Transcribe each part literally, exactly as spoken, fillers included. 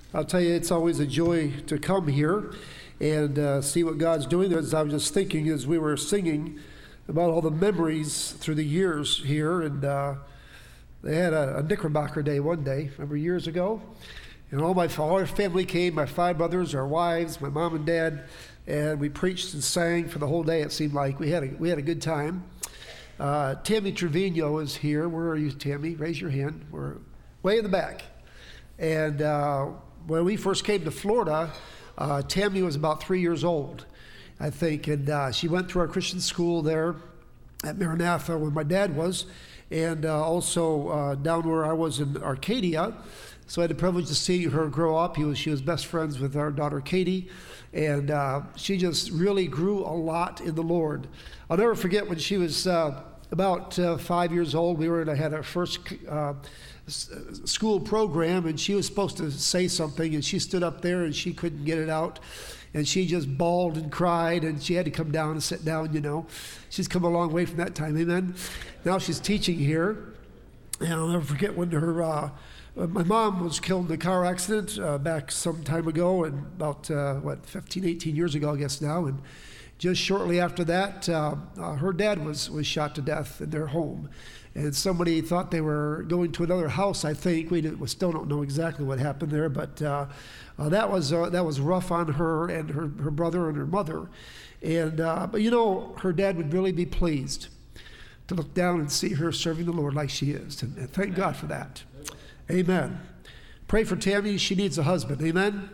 I'll tell you, it's always a joy to come here and uh, see what God's doing. As I was just thinking as we were singing about all the memories through the years here, and uh, they had a, a Knickerbocker Day one day, remember years ago? And all my all our family came, my five brothers, our wives, my mom and dad, and we preached and sang for the whole day. It seemed like we had a, we had a good time. Uh, Tammy Trevino is here. Where are you, Tammy? Raise your hand. We're way in the back. And uh, when we first came to Florida, uh, Tammy was about three years old, I think, and uh, she went through our Christian school there at Maranatha where my dad was, and uh, also uh, down where I was in Arcadia. So I had the privilege to see her grow up. He was, she was best friends with our daughter Katie, and uh, she just really grew a lot in the Lord. I'll never forget when she was uh, about uh, five years old. We were in, I had our first uh, school program, and she was supposed to say something, and she stood up there and she couldn't get it out, and she just bawled and cried, and she had to come down and sit down. You know, she's come a long way from that time. Amen. Now she's teaching here, and I'll never forget when her uh, my mom was killed in a car accident uh, back some time ago, and about uh, what fifteen, eighteen years ago, I guess now, and just shortly after that, uh, uh, her dad was was shot to death in their home. And somebody thought they were going to another house, I think. We, did, we still don't know exactly what happened there, but uh, uh, that was uh, that was rough on her and her, her brother and her mother. And uh, but you know, her dad would really be pleased to look down and see her serving the Lord like she is. And, and thank God for that. Amen. Pray for Tammy. She needs a husband. Amen.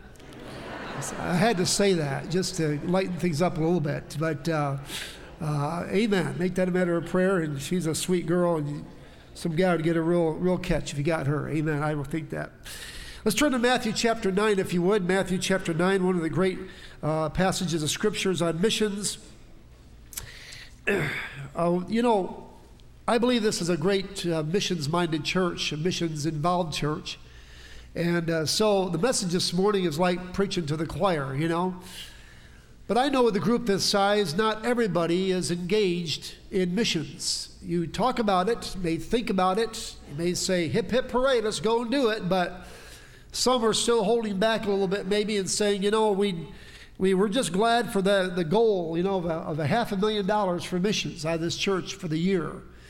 I had to say that just to lighten things up a little bit, but. Uh, Uh, amen. Make that a matter of prayer, and she's a sweet girl, and some guy would get a real, real catch if you got her. Amen. I will think that. Let's turn to Matthew chapter nine, if you would. Matthew chapter nine, one of the great uh, passages of scriptures on missions. uh, you know, I believe this is a great uh, missions-minded church, a missions-involved church, and uh, so the message this morning is like preaching to the choir, you know. But I know with a group this size, not everybody is engaged in missions. You talk about it, you may think about it, you may say, hip, hip, hooray, let's go and do it. But some are still holding back a little bit maybe and saying, you know, we we were just glad for the, the goal, you know, of a, of a half a million dollars for missions out of this church for the year.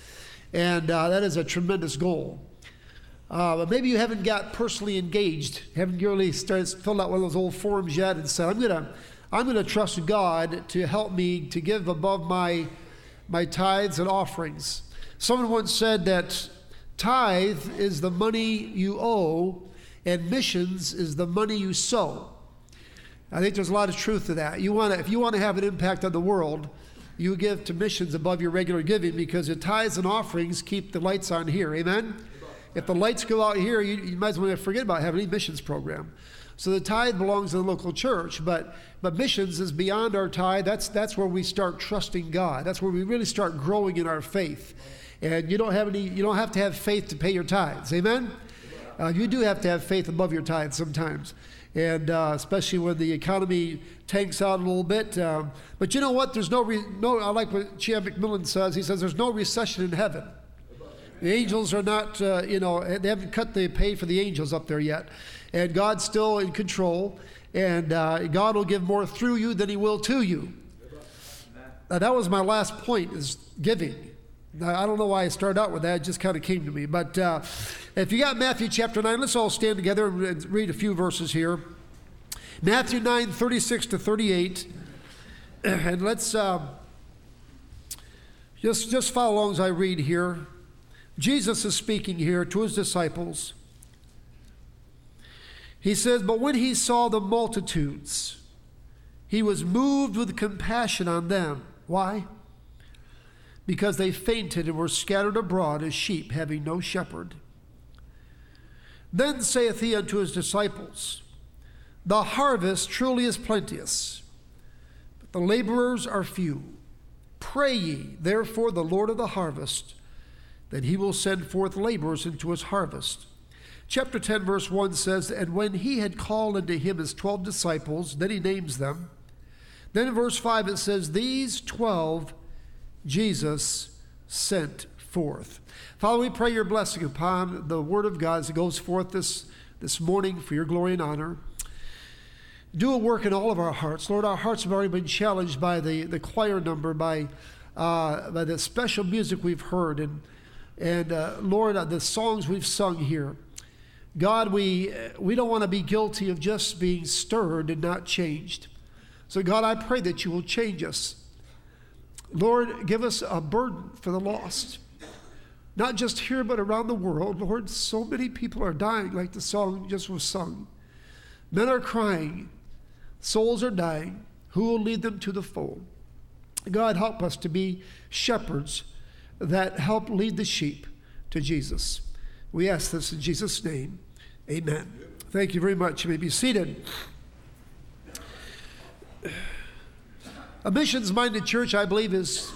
And uh, that is a tremendous goal. Uh, but maybe you haven't got personally engaged, haven't really started filled out one of those old forms yet and said, I'm going to I'm going to trust God to help me to give above my my tithes and offerings. Someone once said that tithe is the money you owe and missions is the money you sow. I think there's a lot of truth to that. You want to, if you want to have an impact on the world, you give to missions above your regular giving because the tithes and offerings keep the lights on here. Amen? If the lights go out here, you, you might as well forget about having any missions program. So the tithe belongs to the local church, but but missions is beyond our tithe. That's that's where we start trusting God. That's where we really start growing in our faith. And you don't have any. You don't have to have faith to pay your tithes. Amen. Uh, you do have to have faith above your tithes sometimes, and uh, especially when the economy tanks out a little bit. Um, but you know what? There's no re- no. I like what Chad McMillan says. He says there's no recession in heaven. The angels are not. Uh, you know, they haven't cut the pay for the angels up there yet. And God's still in control, and uh, God will give more through you than he will to you. Uh, that was my last point, is giving. Now, I don't know why I started out with that. It just kind of came to me. But uh, if you got Matthew chapter nine, let's all stand together and read a few verses here. Matthew nine, thirty-six to thirty-eight. And let's uh, just, just follow along as I read here. Jesus is speaking here to his disciples. He says, but when he saw the multitudes, he was moved with compassion on them. Why? Because they fainted and were scattered abroad as sheep having no shepherd. Then saith he unto his disciples, the harvest truly is plenteous, but the laborers are few. Pray ye therefore the Lord of the harvest, that he will send forth laborers into his harvest. Chapter ten, verse one says, and when he had called unto him his twelve disciples, then he names them. Then in verse five it says, these twelve Jesus sent forth. Father, we pray your blessing upon the word of God as it goes forth this this morning for your glory and honor. Do a work in all of our hearts. Lord, our hearts have already been challenged by the, the choir number, by uh, by the special music we've heard, and, and uh, Lord, uh, the songs we've sung here. God, we, we don't want to be guilty of just being stirred and not changed. So God, I pray that you will change us. Lord, give us a burden for the lost. Not just here, but around the world. Lord, so many people are dying, like the song just was sung. Men are crying. Souls are dying. Who will lead them to the fold? God, help us to be shepherds that help lead the sheep to Jesus. We ask this in Jesus' name. Amen. Thank you very much. You may be seated. A missions-minded church, I believe, is,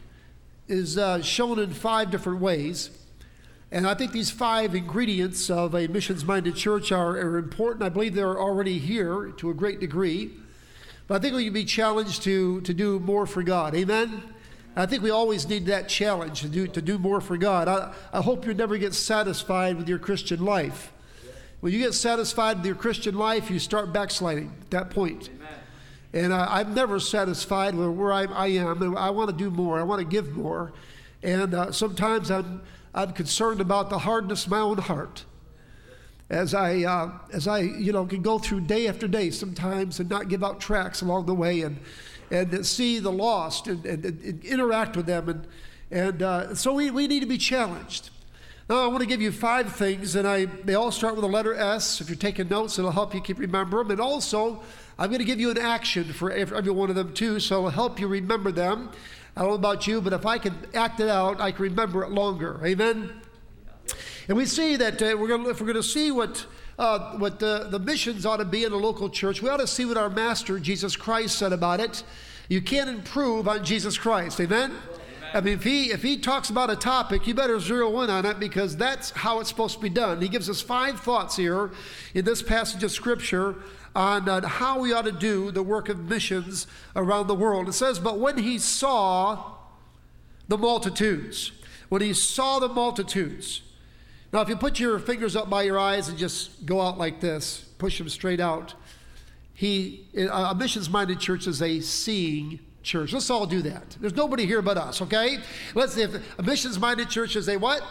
is uh, shown in five different ways. And I think these five ingredients of a missions-minded church are, are important. I believe they're already here to a great degree. But I think we can be challenged to, to do more for God. Amen? I think we always need that challenge to do, to do more for God. I, I hope you never get satisfied with your Christian life. When you get satisfied with your Christian life, you start backsliding at that point. Amen. And uh, I'm never satisfied with where I, I am. And I want to do more. I want to give more. And uh, sometimes I'm I'm concerned about the hardness of my own heart, as I, uh, as I, you know, can go through day after day sometimes and not give out tracts along the way, and and see the lost and, and, and interact with them, and and uh, so we, we need to be challenged. Now I want to give you five things, and I they all start with the letter S. If you're taking notes, it'll help you keep remember them. And also, I'm going to give you an action for every one of them too, so it'll help you remember them. I don't know about you, but if I can act it out, I can remember it longer. Amen? And we see that uh, we're gonna, if we're going to see what, uh, what the, the missions ought to be in a local church, we ought to see what our Master, Jesus Christ, said about it. You can't improve on Jesus Christ. Amen? Amen. I mean, if he, if he talks about a topic, you better zero in on it, because that's how it's supposed to be done. He gives us five thoughts here in this passage of Scripture on uh, how we ought to do the work of missions around the world. It says, but when he saw the multitudes, when he saw the multitudes. Now, if you put your fingers up by your eyes and just go out like this, push them straight out, he, a missions-minded church is a seeing church. Let's all do that. There's nobody here but us, okay? Let's see, if a missions-minded church is a what?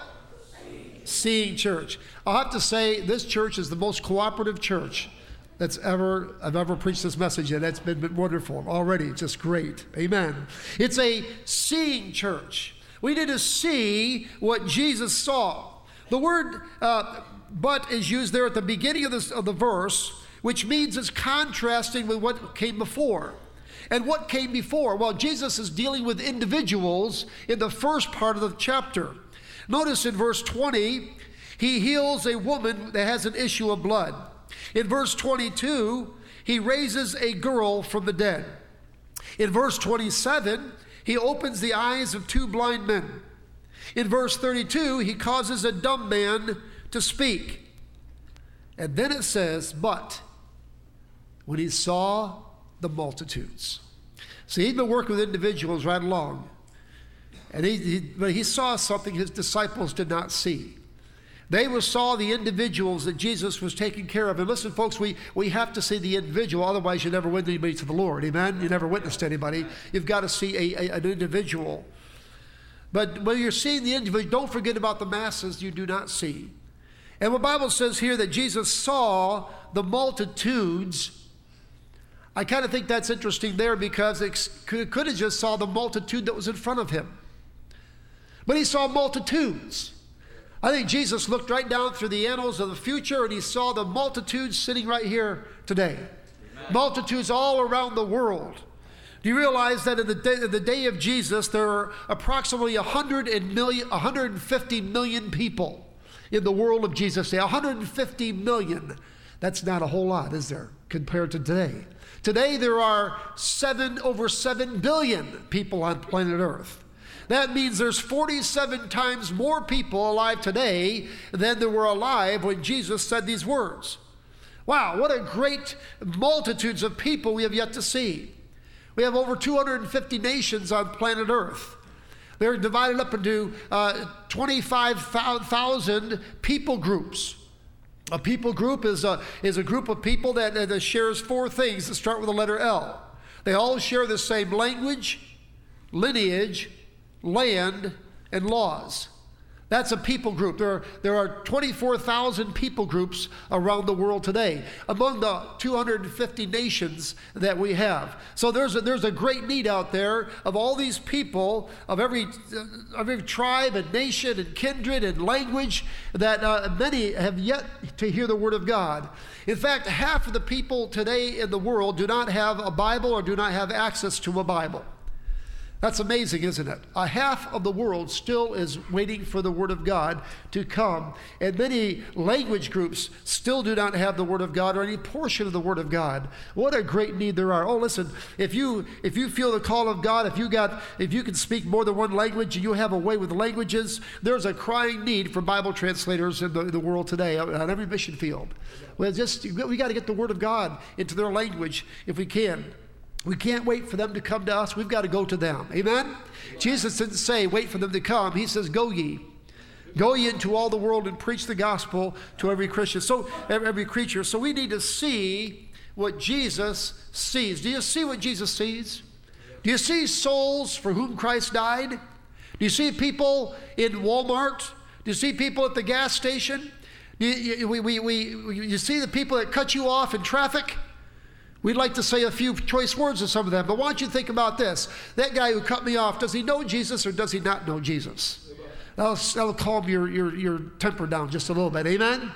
Seeing church. I'll have to say this church is the most cooperative church that's ever I've ever preached this message in. It's been, been wonderful already. Just great. Amen. It's a seeing church. We need to see what Jesus saw. The word uh, but is used there at the beginning of, this, of the verse, which means it's contrasting with what came before. And what came before? Well, Jesus is dealing with individuals in the first part of the chapter. Notice in verse twenty, he heals a woman that has an issue of blood. In verse twenty-two, he raises a girl from the dead. In verse twenty-seven, he opens the eyes of two blind men. In verse thirty-two, he causes a dumb man to speak. And then it says, but when he saw the multitudes. See, he'd been working with individuals right along. And he, he, but he saw something his disciples did not see. They were, saw the individuals that Jesus was taking care of. And listen, folks, we, we have to see the individual. Otherwise, you never win anybody to the Lord. Amen? You never witnessed anybody. You've got to see a, a, an individual. But when you're seeing the individual, don't forget about the masses you do not see. And the Bible says here that Jesus saw the multitudes. I kind of think that's interesting there, because it could, could have just saw the multitude that was in front of him. But he saw multitudes. I think Jesus looked right down through the annals of the future, and he saw the multitudes sitting right here today. Amen. Multitudes all around the world. Do you realize that in the day, in the day of Jesus, there are approximately one hundred million, one hundred fifty million people in the world of Jesus' day? one hundred fifty million. That's not a whole lot, is there, compared to today? Today, there are seven, over seven billion people on planet Earth. That means there's forty-seven times more people alive today than there were alive when Jesus said these words. Wow, what a great multitudes of people we have yet to see. We have over two hundred fifty nations on planet Earth. They're divided up into uh, twenty-five thousand people groups. A people group is a, is a group of people that, that shares four things that start with the letter L. They all share the same language, lineage, land, and laws. That's a people group. There are, there are twenty-four thousand people groups around the world today, among the two hundred fifty nations that we have. So there's a, there's a great need out there of all these people of every, uh, every tribe and nation and kindred and language that uh, many have yet to hear the word of God. In fact, half of the people today in the world do not have a Bible or do not have access to a Bible. That's amazing, isn't it? A half of the world still is waiting for the Word of God to come. And many language groups still do not have the Word of God or any portion of the Word of God. What a great need there are. Oh, listen, if you if you feel the call of God, if you got if you can speak more than one language and you have a way with languages, there's a crying need for Bible translators in the, in the world today on every mission field. Well, just we got to get the Word of God into their language if we can. We can't wait for them to come to us. We've got to go to them. Amen? Yeah. Jesus didn't say, wait for them to come. He says, go ye. Go ye into all the world and preach the gospel to every Christian. So every creature. So we need to see what Jesus sees. Do you see what Jesus sees? Do you see souls for whom Christ died? Do you see people in Walmart? Do you see people at the gas station? Do you, we, we, we, you see the people that cut you off in traffic? We'd like to say a few choice words to some of them, but why don't you think about this? That guy who cut me off, does he know Jesus or does he not know Jesus? That'll, that'll calm your, your, your temper down just a little bit, amen?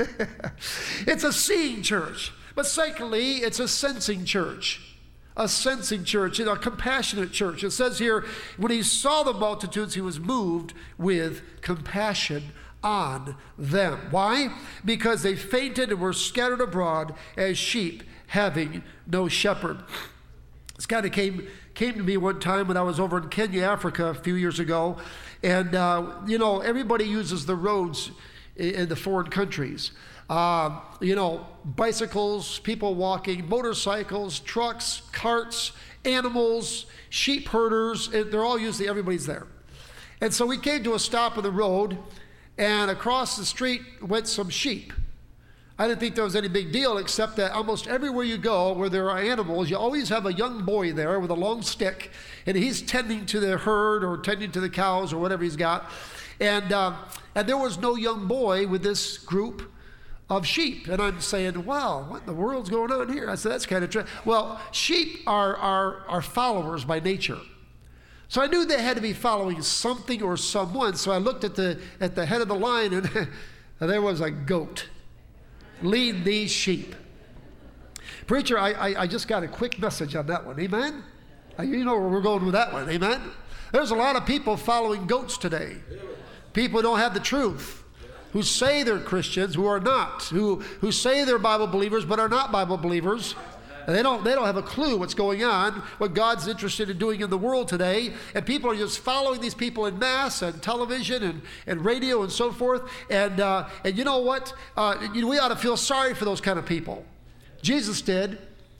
It's a seeing church. But secondly, it's a sensing church. A sensing church, a compassionate church. It says here, when he saw the multitudes, he was moved with compassion on them. Why? Because they fainted and were scattered abroad as sheep having no shepherd. This kind of came came to me one time when I was over in Kenya, Africa, a few years ago. And, uh, you know, everybody uses the roads in, in the foreign countries. Uh, you know, bicycles, people walking, motorcycles, trucks, carts, animals, sheep herders. They're all usually, everybody's there. And so we came to a stop on the road, and across the street went some sheep. I didn't think there was any big deal, except that almost everywhere you go where there are animals, you always have a young boy there with a long stick, and he's tending to the herd or tending to the cows or whatever he's got. And, uh, and there was no young boy with this group of sheep. And I'm saying, wow, what in the world's going on here? I said, that's kind of true. Well, sheep are, are, are followers by nature. So I knew they had to be following something or someone. So I looked at the, at the head of the line, and there was a goat. Lead these sheep. Preacher, I, I, I just got a quick message on that one. Amen? You know where we're going with that one. Amen? There's a lot of people following goats today. People who don't have the truth, who say they're Christians, who are not, who, who say they're Bible believers but are not Bible believers. And they don't, they don't have a clue what's going on, what God's interested in doing in the world today. And people are just following these people in mass and television and, and radio and so forth. And, uh, and you know what? Uh, you know, we ought to feel sorry for those kind of people. Jesus did.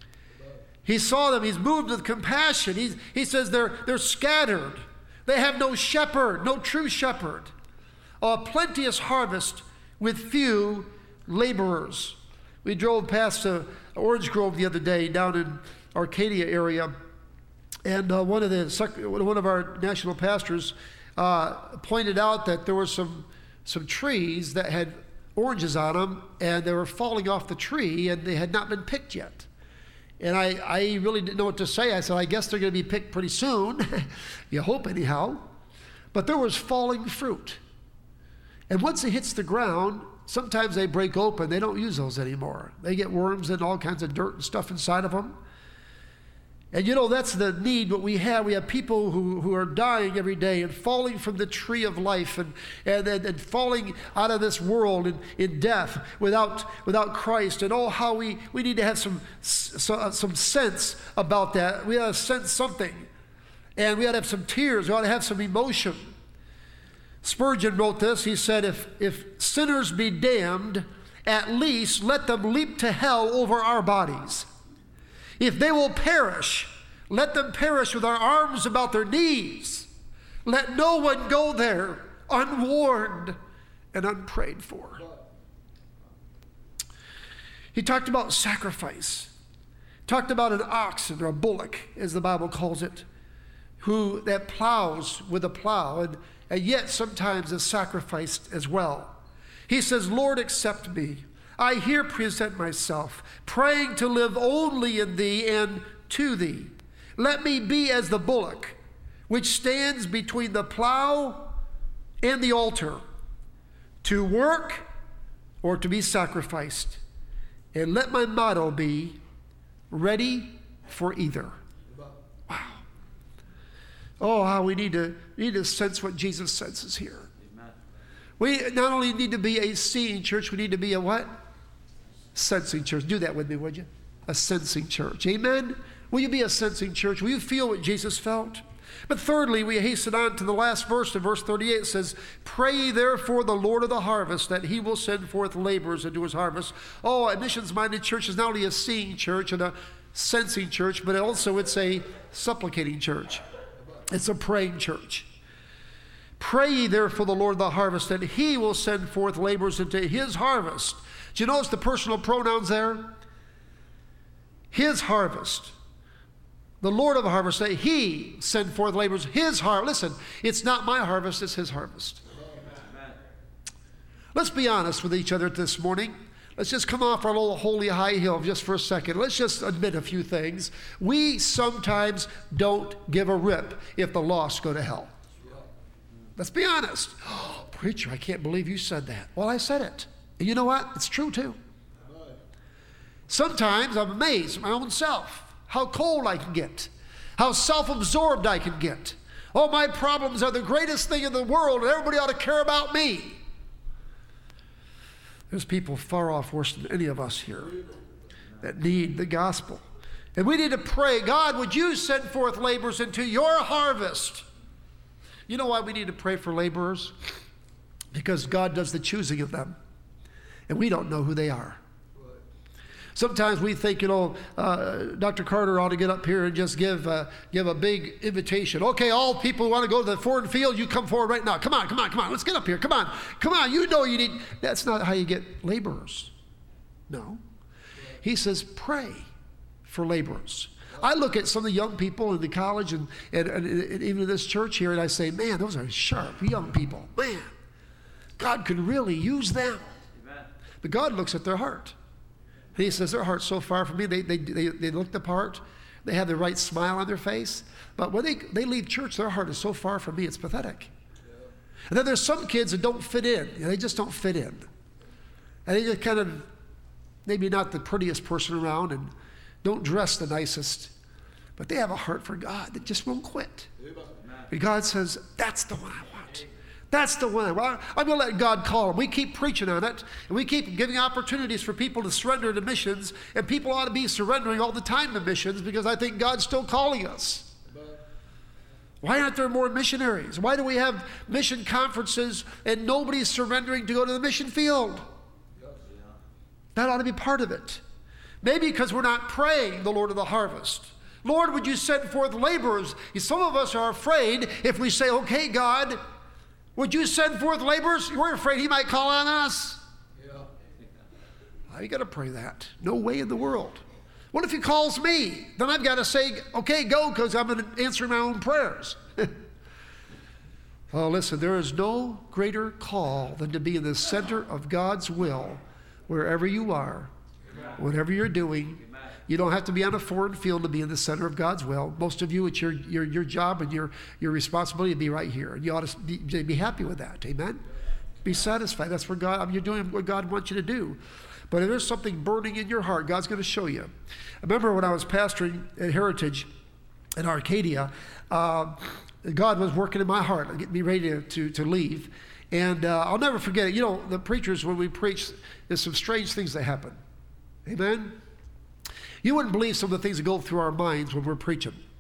He saw them. He's moved with compassion. He's, he says they're, they're scattered. They have no shepherd, no true shepherd. A plenteous harvest with few laborers. We drove past a Orange Grove the other day down in Arcadia area, and uh, one of the one of our national pastors uh, pointed out that there were some some trees that had oranges on them, and they were falling off the tree, and they had not been picked yet. And I, I really didn't know what to say. I said, I guess they're going to be picked pretty soon. You hope anyhow. But there was falling fruit. And once it hits the ground, sometimes they break open. They don't use those anymore. They get worms and all kinds of dirt and stuff inside of them. And you know, that's the need what we have. We have people who, who are dying every day and falling from the tree of life and, and, and, and falling out of this world in, in death without, without Christ. And oh, how we, we need to have some, so, some sense about that. We ought to sense something. And we ought to have some tears. We ought to have some emotion. Spurgeon wrote this. He said, if, if sinners be damned, at least let them leap to hell over our bodies. If they will perish, let them perish with our arms about their knees. Let no one go there unwarned and unprayed for. He talked about sacrifice. Talked about an oxen or a bullock, as the Bible calls it, who that plows with a plow and, and yet sometimes is sacrificed as well. He says, Lord, accept me. I here present myself, praying to live only in thee and to thee. Let me be as the bullock, which stands between the plow and the altar, to work or to be sacrificed. And let my motto be, ready for either. Wow. Oh, how we need to, need to sense what Jesus senses here. Amen. We not only need to be a seeing church, we need to be a what? Sensing church. Do that with me, would you? A sensing church. Amen? Will you be a sensing church? Will you feel what Jesus felt? But thirdly, we hasten on to the last verse. In verse thirty-eight, it says, pray ye therefore the Lord of the harvest, that he will send forth laborers into his harvest. Oh, a missions-minded church is not only a seeing church and a sensing church, but also it's a supplicating church. It's a praying church. Pray ye therefore the Lord of the harvest, that he will send forth laborers into his harvest. Do you notice the personal pronouns there? His harvest. The Lord of the harvest, that he send forth laborers, his harvest. Listen, it's not my harvest, it's his harvest. Amen. Let's be honest with each other this morning. Let's just come off our little holy high hill just for a second. Let's just admit a few things. We sometimes don't give a rip if the lost go to hell. Let's be honest. Oh, preacher, I can't believe you said that. Well, I said it. And you know what? It's true too. Sometimes I'm amazed at my own self. How cold I can get, how self-absorbed I can get. Oh, my problems are the greatest thing in the world, and everybody ought to care about me. There's people far off worse than any of us here that need the gospel. And we need to pray, God, would you send forth laborers into your harvest? You know why we need to pray for laborers? Because God does the choosing of them, and we don't know who they are. Sometimes we think, you know, uh, Doctor Carter ought to get up here and just give uh, give a big invitation. Okay, all people who want to go to the foreign field, you come forward right now. Come on, come on, come on. Let's get up here. Come on, come on. You know you need. That's not how you get laborers. No. He says, pray for laborers. I look at some of the young people in the college and, and, and, and even in this church here, and I say, man, those are sharp young people. Man, God could really use them. Amen. But God looks at their heart. He says, their heart's so far from me, they, they, they, they look the part, they have the right smile on their face, but when they, they leave church, their heart is so far from me, it's pathetic. Yeah. And then there's some kids that don't fit in. You know, they just don't fit in. And they just kind of, maybe not the prettiest person around and don't dress the nicest, but they have a heart for God that just won't quit. Amen. And God says, that's the one I want. That's the one. Well, I'm going to let God call them. We keep preaching on it, and we keep giving opportunities for people to surrender to missions, and people ought to be surrendering all the time to missions because I think God's still calling us. Why aren't there more missionaries? Why do we have mission conferences and nobody's surrendering to go to the mission field? That ought to be part of it. Maybe because we're not praying the Lord of the harvest. Lord, would you send forth laborers? Some of us are afraid if we say, okay, God, would you send forth laborers? We're afraid he might call on us. Yeah. I got to pray that. No way in the world. What if he calls me? Then I've got to say, okay, go, because I'm answering my own prayers. Oh, listen, there is no greater call than to be in the center of God's will wherever you are, whatever you're doing. You don't have to be on a foreign field to be in the center of God's will. Most of you, it's your your, your job and your, your responsibility to be right here. And you ought to be, be happy with that. Amen? Be satisfied. That's where God, I mean, you're doing what God wants you to do. But if there's something burning in your heart, God's going to show you. I remember when I was pastoring at Heritage in Arcadia, uh, God was working in my heart, getting me ready to, to, to leave. And uh, I'll never forget it. You know, the preachers, when we preach, there's some strange things that happen. Amen? You wouldn't believe some of the things that go through our minds when we're preaching.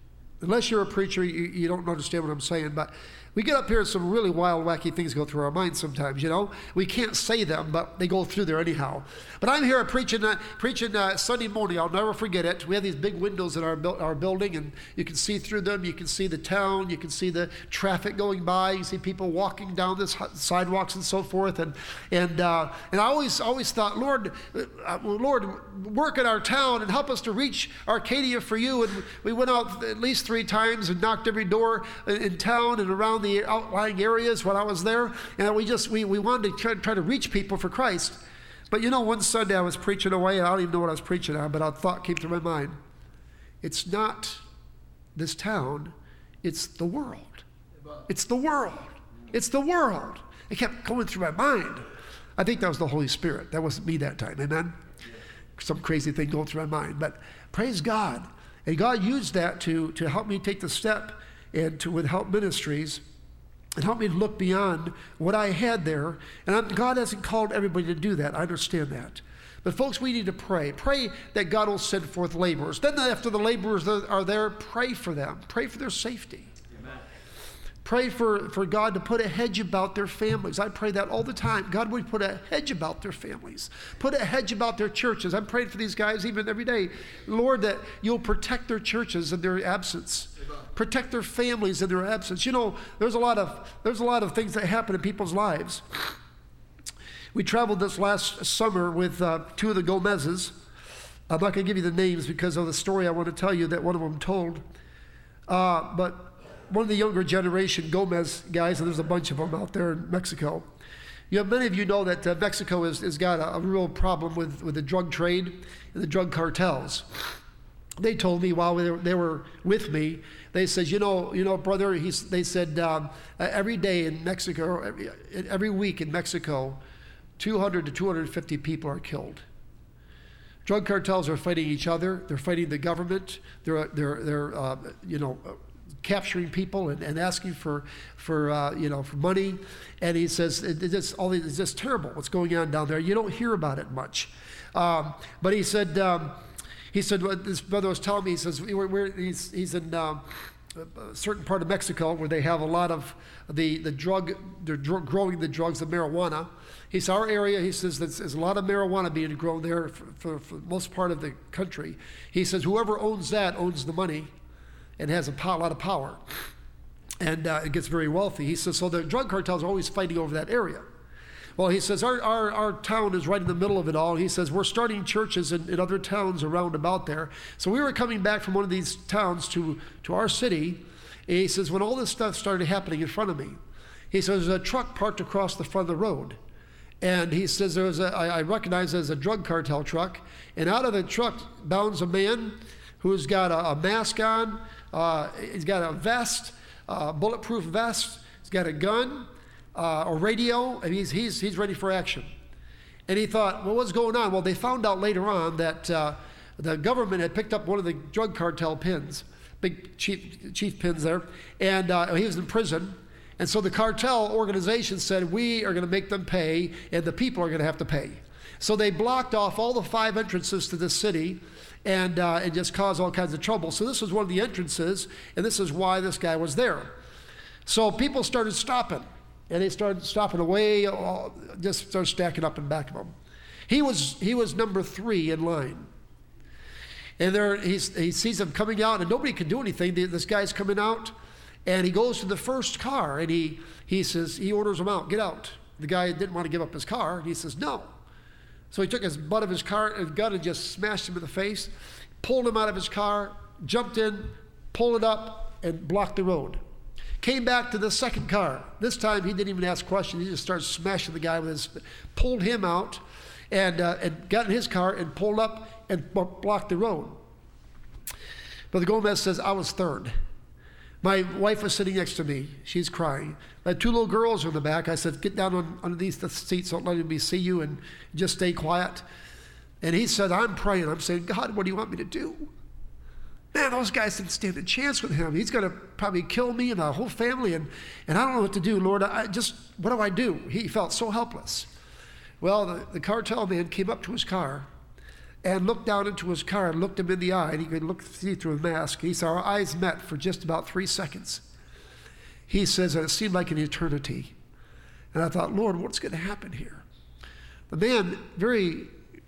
unless you're a preacher, you, you don't understand what I'm saying, but we get up here and some really wild, wacky things go through our minds sometimes, you know. We can't say them, but they go through there anyhow. But I'm here preaching uh, preaching uh, Sunday morning. I'll never forget it. We have these big windows in our, bu- our building, and you can see through them. You can see the town. You can see the traffic going by. You see people walking down the sidewalks and so forth. And and uh, and I always always thought, Lord, uh, Lord, work in our town and help us to reach Arcadia for you. And we went out at least three times and knocked every door in, in town and around the outlying areas when I was there, and we just we, we wanted to try, try to reach people for Christ. But you know, one Sunday I was preaching away, and I don't even know what I was preaching on, but a thought came to my mind. It's not this town, it's the world. It's the world. It's the world. It kept going through my mind. I think that was the Holy Spirit. That wasn't me that time, amen? Some crazy thing going through my mind. But praise God. And God used that to, to help me take the step and to with Help Ministries and help me to look beyond what I had there. And I'm, God hasn't called everybody to do that. I understand that. But folks, we need to pray. Pray that God will send forth laborers. Then after the laborers are there, pray for them. Pray for their safety. Amen. Pray for, for God to put a hedge about their families. I pray that all the time. God would put a hedge about their families. Put a hedge about their churches. I'm praying for these guys even every day. Lord, that you'll protect their churches in their absence. Protect their families in their absence. You know, there's a lot of there's a lot of things that happen in people's lives. We traveled this last summer with uh, two of the Gomez's. I'm not going to give you the names because of the story I want to tell you that one of them told. Uh, but one of the younger generation Gomez guys, and there's a bunch of them out there in Mexico. You know, many of you know that uh, Mexico has, has got a, a real problem with, with the drug trade and the drug cartels. They told me while they were, they were with me, they said, you know, you know, brother, he's, they said um, every day in Mexico, every, every week in Mexico, two hundred to two hundred fifty people are killed. Drug cartels are fighting each other. They're fighting the government. They're, they're, they're uh, you know, capturing people and, and asking for, for uh, you know, for money. And he says, it, it's, just, all, it's just terrible what's going on down there. You don't hear about it much. Um, but he said, um, He said, what this brother was telling me, he says, we're, we're, he's, he's in uh, a certain part of Mexico where they have a lot of the, the drug, they're dr- growing the drugs, the marijuana. He said, our area, he says, there's, there's a lot of marijuana being grown there for, for, for most part of the country. He says, whoever owns that owns the money and has a po- lot of power. And uh, it gets very wealthy. He says, so the drug cartels are always fighting over that area. Well, he says, our, our, our town is right in the middle of it all. He says, we're starting churches in, in other towns around about there. So we were coming back from one of these towns to, to our city. And he says, when all this stuff started happening in front of me, he says, there's a truck parked across the front of the road. And he says, there was a, I, I recognize it as a drug cartel truck. And out of the truck bounds a man who's got a, a mask on. Uh, he's got a vest, a bulletproof vest. He's got a gun. Uh, a radio, and he's, he's, he's ready for action. And he thought, well, what's going on? Well, they found out later on that uh, the government had picked up one of the drug cartel pins, big chief, chief pins there, and uh, he was in prison. And so the cartel organization said, we are going to make them pay, and the people are going to have to pay. So they blocked off all the five entrances to the city and, uh, and just caused all kinds of trouble. So this was one of the entrances, and this is why this guy was there. So people started stopping. And they started stopping away, just started stacking up in back of him. He was he was number three in line. And there he's, he sees them coming out, and nobody can do anything. This guy's coming out, and he goes to the first car, and he he says he orders him out, get out. The guy didn't want to give up his car, and he says no. So he took his butt of his car and gun and just smashed him in the face, pulled him out of his car, jumped in, pulled it up, and blocked the road. Came back to the second car. This time he didn't even ask questions. He just started smashing the guy with his, pulled him out, and uh, and got in his car and pulled up and b- blocked the road. Brother Gomez says, I was third. My wife was sitting next to me. She's crying. I had two little girls in the back. I said, get down on, underneath the seats. Don't let anybody see you and just stay quiet. And he said, I'm praying. I'm saying, God, what do you want me to do? Man, those guys didn't stand a chance with him. He's going to probably kill me and my whole family, and, and I don't know what to do, Lord. I just, what do I do? He felt so helpless. Well, the, the cartel man came up to his car, and looked down into his car and looked him in the eye, and he could look see through a mask. He said, our eyes met for just about three seconds. He says, and it seemed like an eternity. And I thought, Lord, what's going to happen here? The man, very,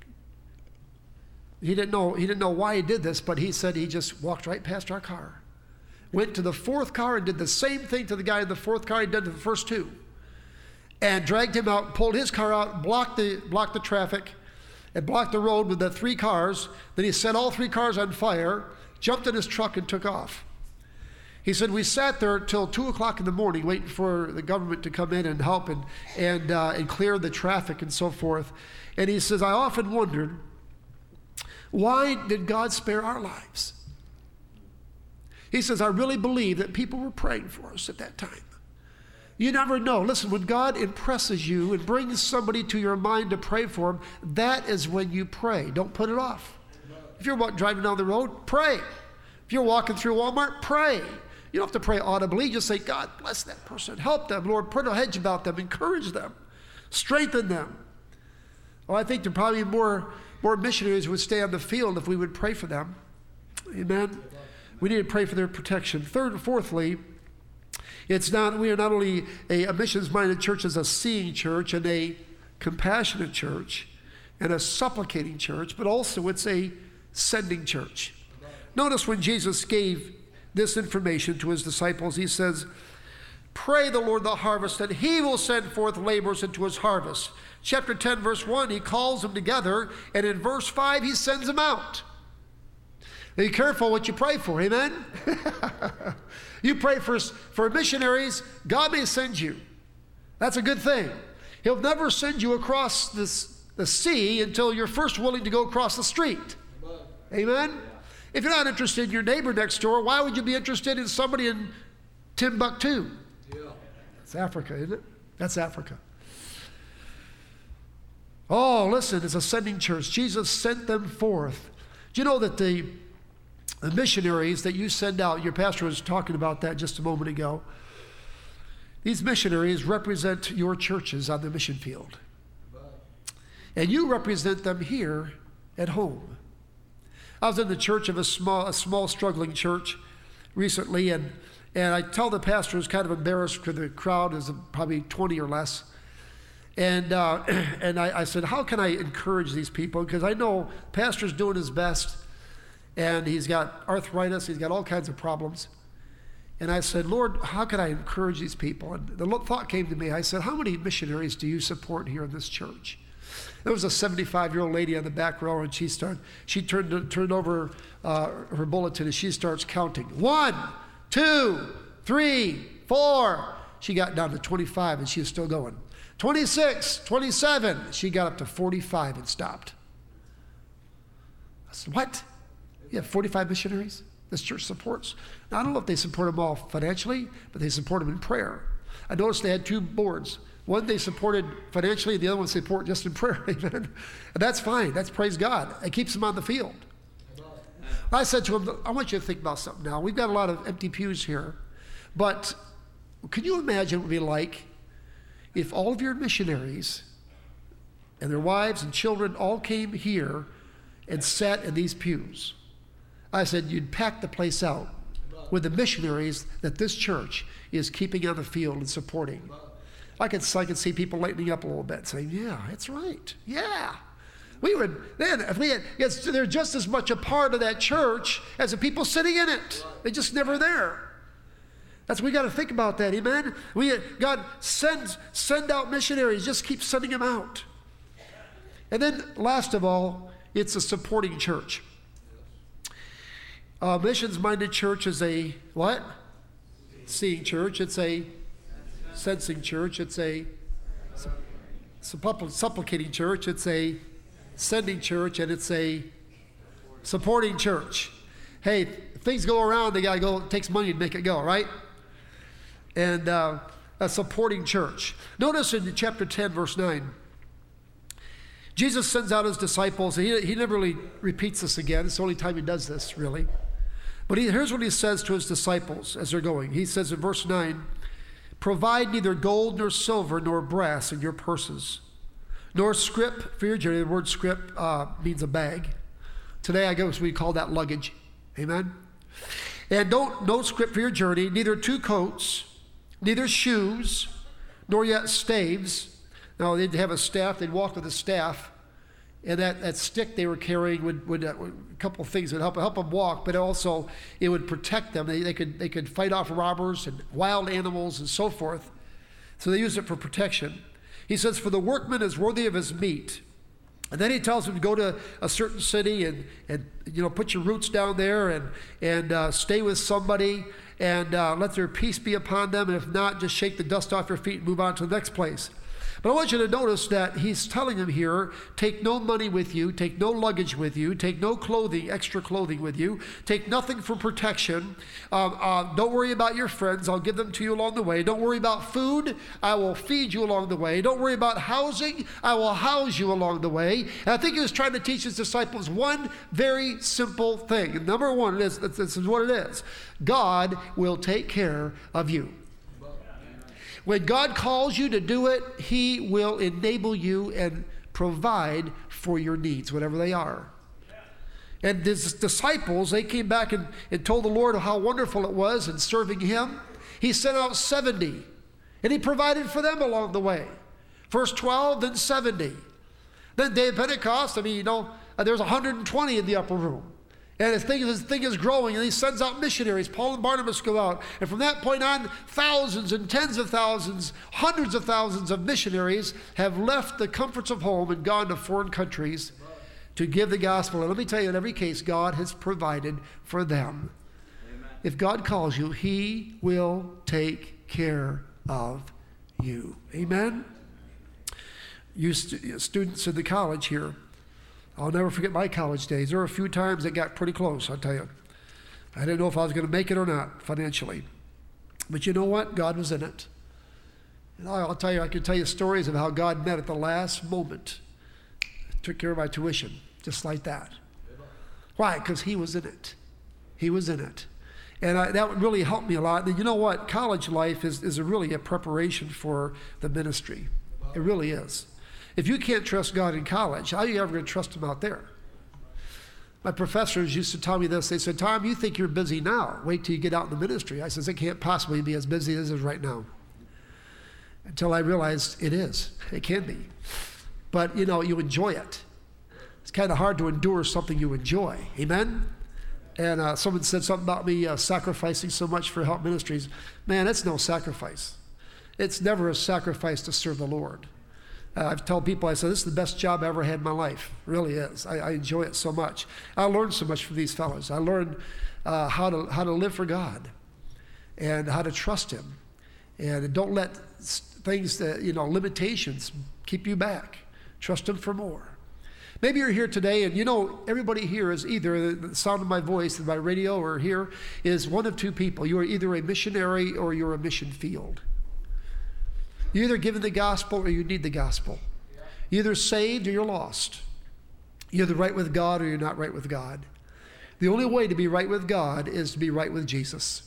he didn't know, he didn't know why he did this, but he said he just walked right past our car. Went to the fourth car and did the same thing to the guy in the fourth car he did to the first two. And dragged him out, pulled his car out, blocked the, blocked the traffic, and blocked the road with the three cars. Then he set all three cars on fire, jumped in his truck, and took off. He said, we sat there till two o'clock in the morning waiting for the government to come in and help and, and, uh, and clear the traffic and so forth. And he says, I often wondered, why did God spare our lives? He says, I really believe that people were praying for us at that time. You never know. Listen, when God impresses you and brings somebody to your mind to pray for them, that is when you pray. Don't put it off. If you're driving down the road, pray. If you're walking through Walmart, pray. You don't have to pray audibly. Just say, God, bless that person. Help them, Lord. Put a hedge about them. Encourage them. Strengthen them. Well, I think there probably more, more missionaries would stay on the field if we would pray for them. Amen. We need to pray for their protection. Third and fourthly, it's not, we are not only a, a missions-minded church as a seeing church and a compassionate church and a supplicating church, but also it's a sending church. Notice when Jesus gave this information to his disciples, he says, pray the Lord the harvest, and he will send forth laborers into his harvest. Chapter ten, verse one, he calls them together, and in verse five, he sends them out. Be careful what you pray for, amen? You pray for, for missionaries, God may send you. That's a good thing. He'll never send you across this, the sea until you're first willing to go across the street. Amen? Amen? If you're not interested in your neighbor next door, why would you be interested in somebody in Timbuktu? Yeah. That's Africa, isn't it? That's Africa. Oh, listen, it's a sending church. Jesus sent them forth. Do you know that the The missionaries that you send out, your pastor was talking about that just a moment ago. These missionaries represent your churches on the mission field. And you represent them here at home. I was in the church of a small, a small struggling church recently, and, and I tell the pastor, who's kind of embarrassed because the crowd is probably twenty or less. And, uh, and I, I said, how can I encourage these people? Because I know the pastor's doing his best. And he's got arthritis, he's got all kinds of problems. And I said, Lord, how can I encourage these people? And the thought came to me, I said, how many missionaries do you support here in this church? There was a seventy-five-year-old lady on the back row, and she started, she turned, turned over uh, her bulletin, and she starts counting. One, two, three, four. She got down to twenty-five, and she was still going. twenty-six, twenty-seven. She got up to forty-five and stopped. I said, what? You have forty-five missionaries this church supports. Now, I don't know if they support them all financially, but they support them in prayer. I noticed they had two boards. One they supported financially, the other one support just in prayer. Amen. And that's fine. That's praise God. It keeps them on the field. I said to him, I want you to think about something now. We've got a lot of empty pews here, but can you imagine what it would be like if all of your missionaries and their wives and children all came here and sat in these pews? I said, you'd pack the place out with the missionaries that this church is keeping on the field and supporting. I could, I could see people lightening up a little bit, saying, yeah, that's right. Yeah. We would, then, if we had, it's, they're just as much a part of that church as the people sitting in it. They're just never there. That's, we got to think about that, amen? We, God sends, send out missionaries, just keep sending them out. And then, last of all, it's a supporting church. A missions-minded church is a what? Seeing church. It's a sensing church. It's a supplicating church. It's a sending church, and it's a supporting church. Hey, if things go around, they gotta go. It takes money to make it go, right? And uh, a supporting church. Notice in chapter ten, verse nine. Jesus sends out his disciples. He, he never really repeats this again. It's the only time he does this, really. But he, here's what he says to his disciples as they're going. He says in verse nine, provide neither gold nor silver nor brass in your purses, nor scrip for your journey. The word scrip uh, means a bag. Today, I guess we call that luggage. Amen? And don't, no script for your journey, neither two coats, neither shoes, nor yet staves. Now, they'd have a staff. They'd walk with a staff. And that, that stick they were carrying would, would, uh, a couple of things would help, help them walk, but also it would protect them. They, they, could, they could fight off robbers and wild animals and so forth. So they used it for protection. He says, for the workman is worthy of his meat. And then he tells them to go to a certain city and, and you know, put your roots down there and, and uh, stay with somebody and uh, let their peace be upon them. And if not, just shake the dust off your feet and move on to the next place. But I want you to notice that he's telling them here, take no money with you, take no luggage with you, take no clothing, extra clothing with you, take nothing for protection. Um, uh, don't worry about your friends. I'll give them to you along the way. Don't worry about food. I will feed you along the way. Don't worry about housing. I will house you along the way. And I think he was trying to teach his disciples one very simple thing. And number one, is, this is what it is. God will take care of you. When God calls you to do it, he will enable you and provide for your needs, whatever they are. And his disciples, they came back and, and told the Lord how wonderful it was in serving him. He sent out seventy, and he provided for them along the way. First twelve, then seventy. Then day of Pentecost, I mean, you know, there's one hundred twenty in the upper room. And his thing, his thing is growing, and he sends out missionaries. Paul and Barnabas go out. And from that point on, thousands and tens of thousands, hundreds of thousands of missionaries have left the comforts of home and gone to foreign countries to give the gospel. And let me tell you, in every case, God has provided for them. Amen. If God calls you, he will take care of you. Amen? You st- students in the college here, I'll never forget my college days. There were a few times that got pretty close, I'll tell you. I didn't know if I was going to make it or not financially. But you know what? God was in it. And I'll tell you, I can tell you stories of how God met at the last moment. Took care of my tuition, just like that. Why? Because he was in it. He was in it. And I, that really helped me a lot. And you know what? College life is, is a really a preparation for the ministry. It really is. If you can't trust God in college, how are you ever going to trust him out there? My professors used to tell me this. They said, Tom, you think you're busy now. Wait till you get out in the ministry. I said, it can't possibly be as busy as it is right now. Until I realized it is. It can be. But, you know, you enjoy it. It's kind of hard to endure something you enjoy. Amen? And uh, someone said something about me uh, sacrificing so much for help ministries. Man, that's no sacrifice. It's never a sacrifice to serve the Lord. Uh, I've told people, I said, this is the best job I ever had in my life. It really is. I, I enjoy it so much. I learned so much from these fellows. I learned uh, how to how to live for God and how to trust him. And don't let things that, you know, limitations keep you back. Trust him for more. Maybe you're here today and you know everybody here is either, the sound of my voice and my radio or here is one of two people. You are either a missionary or you're a mission field. You're either given the gospel or you need the gospel. You're either saved or you're lost. You're either right with God or you're not right with God. The only way to be right with God is to be right with Jesus.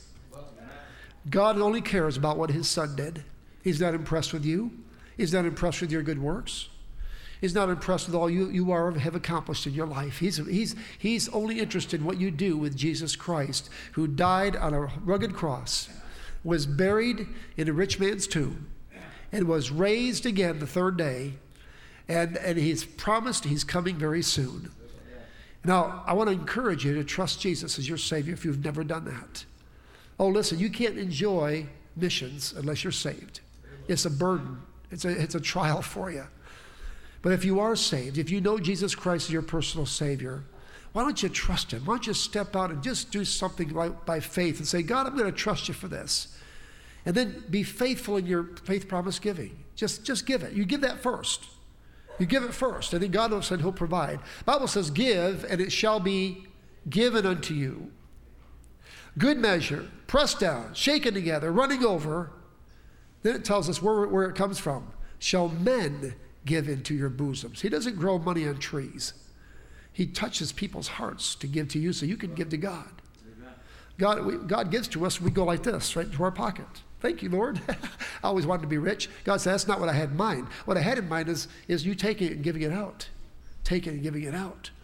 God only cares about what his son did. He's not impressed with you. He's not impressed with your good works. He's not impressed with all you, you are have accomplished in your life. He's, he's, he's only interested in what you do with Jesus Christ, who died on a rugged cross, was buried in a rich man's tomb, and was raised again the third day, and, and he's promised he's coming very soon. Now, I want to encourage you to trust Jesus as your Savior if you've never done that. Oh, listen, you can't enjoy missions unless you're saved. It's a burden. It's a, it's a trial for you. But if you are saved, if you know Jesus Christ as your personal Savior, why don't you trust him? Why don't you step out and just do something like by faith and say, God, I'm going to trust you for this. And then be faithful in your faith promise giving. Just, just give it. You give that first. You give it first. And then God will said he'll provide. The Bible says, give, and it shall be given unto you. Good measure, pressed down, shaken together, running over. Then it tells us where, where it comes from. Shall men give into your bosoms. He doesn't grow money on trees. He touches people's hearts to give to you so you can give to God. God, we, God gives to us, we go like this, right into our pocket. Thank you, Lord. I always wanted to be rich. God said, that's not what I had in mind. What I had in mind is, is you taking it and giving it out. Taking it and giving it out.